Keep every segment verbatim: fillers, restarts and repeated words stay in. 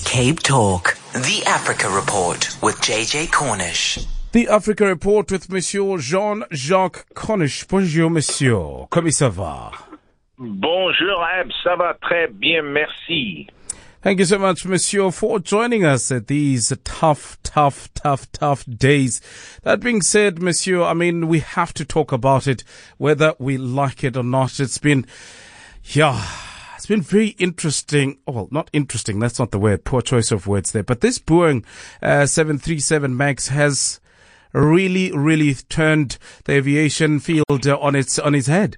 Cape Talk, the Africa Report with J J Cornish. The Africa Report with Monsieur Jean-Jacques Cornish. Bonjour, Monsieur. Comment ça va? Bonjour, Ab. Ça va très bien, merci. Thank you so much, Monsieur, for joining us at these tough, tough, tough, tough days. That being said, Monsieur, I mean, we have to talk about it, whether we like it or not. It's been, yeah, it's been very interesting. Oh, well, not interesting. That's not the word. Poor choice of words there. But this Boeing uh, seven thirty-seven MAX has really, really turned the aviation field uh, on its on its head.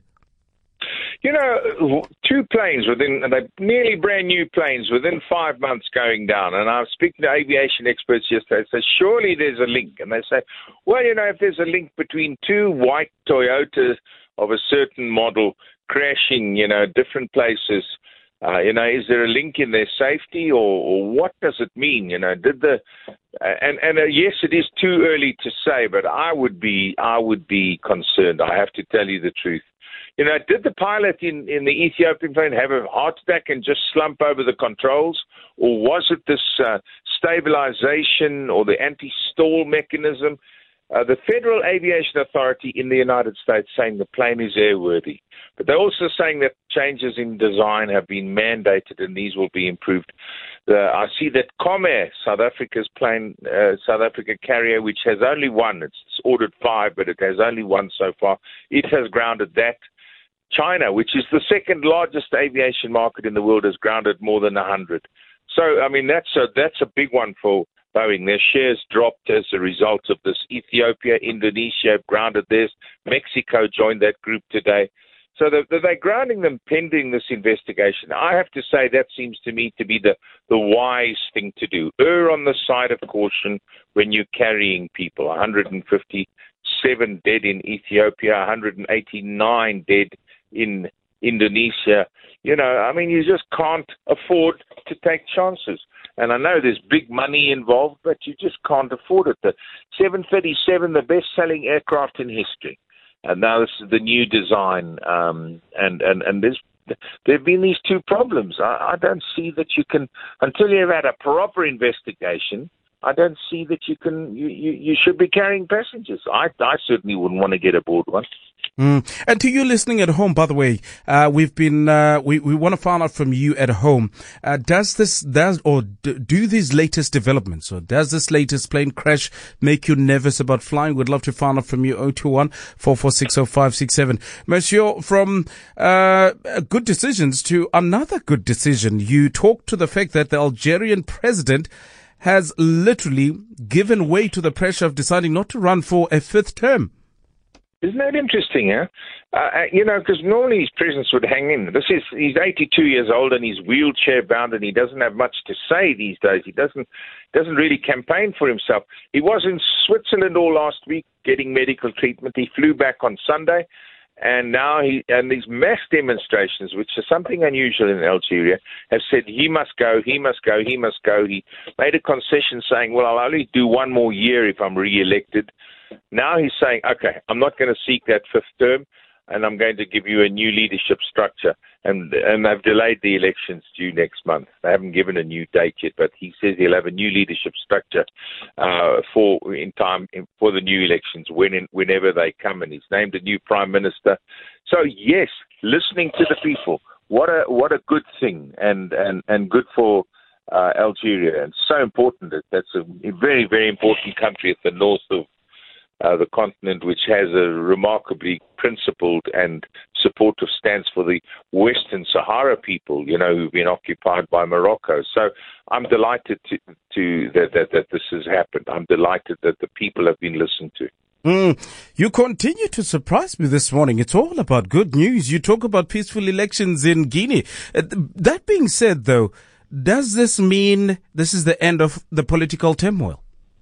You know, two planes within, and they're nearly brand new planes within five months going down. And I was speaking to aviation experts yesterday. They say, surely there's a link. And they say, well, you know, if there's a link between two white Toyotas of a certain model crashing, you know, different places, uh, you know, is there a link in their safety, or, or what does it mean? You know, did the, uh, and, and uh, yes, it is too early to say, but I would be, I would be concerned. I have to tell you the truth. You know, did the pilot in, in the Ethiopian plane have a heart attack and just slump over the controls? Or was it this uh, stabilization or the anti-stall mechanism? Uh, the Federal Aviation Authority in the United States saying the plane is airworthy. But they're also saying that changes in design have been mandated and these will be improved. The, I see that Comair, South Africa's plane, uh, South Africa carrier, which has only one, it's ordered five, but it has only one so far, it has grounded that. China, which is the second largest aviation market in the world, has grounded more than one hundred. So, I mean, that's a, that's a big one for Boeing. Their shares dropped as a result of this. Ethiopia, Indonesia have grounded theirs. Mexico joined that group today. So they're, they're grounding them pending this investigation. I have to say that seems to me to be the, the wise thing to do. Err on the side of caution when you're carrying people. one hundred fifty-seven dead in Ethiopia, one hundred eighty-nine dead in Indonesia. You know, I mean, you just can't afford to take chances. And I know there's big money involved, but you just can't afford it. The seven thirty-seven, the best-selling aircraft in history. And now this is the new design. Um, and, and, and there's, there have been these two problems. I, I don't see that you can, until you've had a proper investigation, I don't see that you can, you, you, you should be carrying passengers. I, I certainly wouldn't want to get aboard one. Mm. And to you listening at home, by the way, uh, we've been, uh, we, we want to find out from you at home, uh, does this, does, or do, do these latest developments, or does this latest plane crash make you nervous about flying? We'd love to find out from you, oh two one, four four six, oh five six seven. Monsieur, from, uh, good decisions to another good decision, you talked to the fact that the Algerian president has literally given way to the pressure of deciding not to run for a fifth term. Isn't that interesting, huh? Uh, you know, because normally his presence would hang in. This is, he's eighty-two years old and he's wheelchair bound and he doesn't have much to say these days. He doesn't doesn't really campaign for himself. He was in Switzerland all last week getting medical treatment. He flew back on Sunday. And now he, and these mass demonstrations, which are something unusual in Algeria, have said he must go, he must go, he must go. He made a concession saying, well, I'll only do one more year if I'm re-elected. Now he's saying, okay, I'm not going to seek that fifth term, and I'm going to give you a new leadership structure. And and they've delayed the elections due next month. They haven't given a new date yet, but he says he'll have a new leadership structure uh, for in time for the new elections when in, whenever they come. And he's named a new prime minister. So yes, listening to the people, what a what a good thing, and and and good for uh, Algeria, and so important. That that's a very very important country at the north of Uh, the continent, which has a remarkably principled and supportive stance for the Western Sahara people, you know, who've been occupied by Morocco. So I'm delighted to, to that, that, that this has happened. I'm delighted that the people have been listened to. Mm. You continue to surprise me this morning. It's all about good news. You talk about peaceful elections in Guinea. Uh, that being said, though, does this mean this is the end of the political turmoil?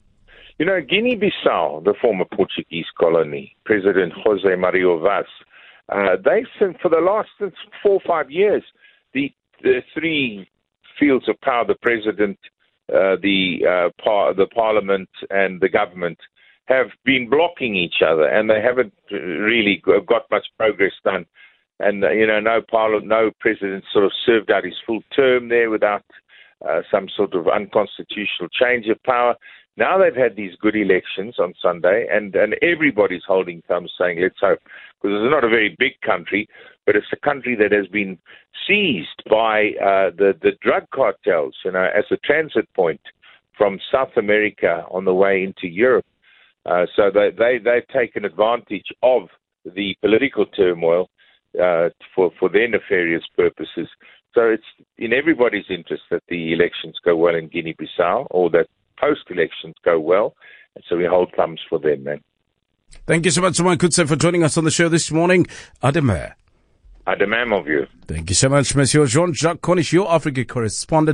You know, Guinea-Bissau, the former Portuguese colony, President Jose Mario Vaz, uh, they think for the last four or five years, the, the three fields of power, the president, uh, the uh, par- the parliament, and the government, have been blocking each other, and they haven't really got much progress done. And, uh, you know, no parliament, no president sort of served out his full term there without uh, some sort of unconstitutional change of power. Now they've had these good elections on Sunday, and, and everybody's holding thumbs saying, let's hope, because it's not a very big country, but it's a country that has been seized by uh, the, the drug cartels, you know, as a transit point from South America on the way into Europe. Uh, so they, they, they've taken advantage of the political turmoil uh, for, for their nefarious purposes. So it's in everybody's interest that the elections go well in Guinea-Bissau, or that post-elections go well, and so we hold thumbs for them, man. Thank you so much, Saman Kutse, for joining us on the show this morning. Ademir. Ademir, mon vieux. Thank you so much, Monsieur Jean-Jacques Cornish, your Africa correspondent.